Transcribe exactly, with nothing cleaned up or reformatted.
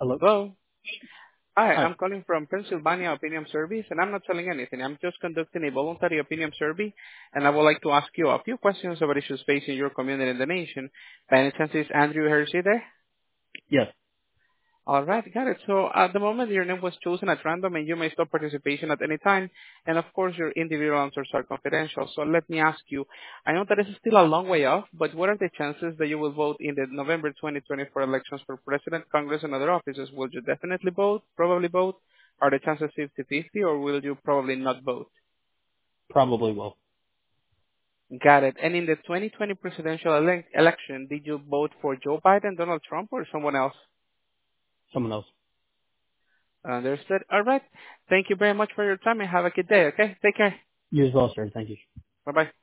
Hello? Hello. Hi, Hi. I'm calling from Pennsylvania Opinion Service, and I'm not selling anything. I'm just conducting a voluntary opinion survey, and I would like to ask you a few questions about issues facing your community and the nation. By any chance, is Andrew Hersey there? Yes, All right, got it. So at the moment, your name was chosen at random, and you may stop participation at any time. And of course, your individual answers are confidential. So let me ask you, I know that this is still a long way off, but what are the chances that you will vote in the November twenty twenty-four elections for President, Congress, and other offices? Will you definitely vote, probably vote? Are the chances fifty-fifty, or will you probably not vote? probably will. Got it. And in the twenty twenty presidential ele- election, did you vote for Joe Biden, Donald Trump, or someone else? Someone else. Understood. All right. Thank you very much for your time and have a good day, okay? Take care. You as well, sir. Thank you. Bye-bye.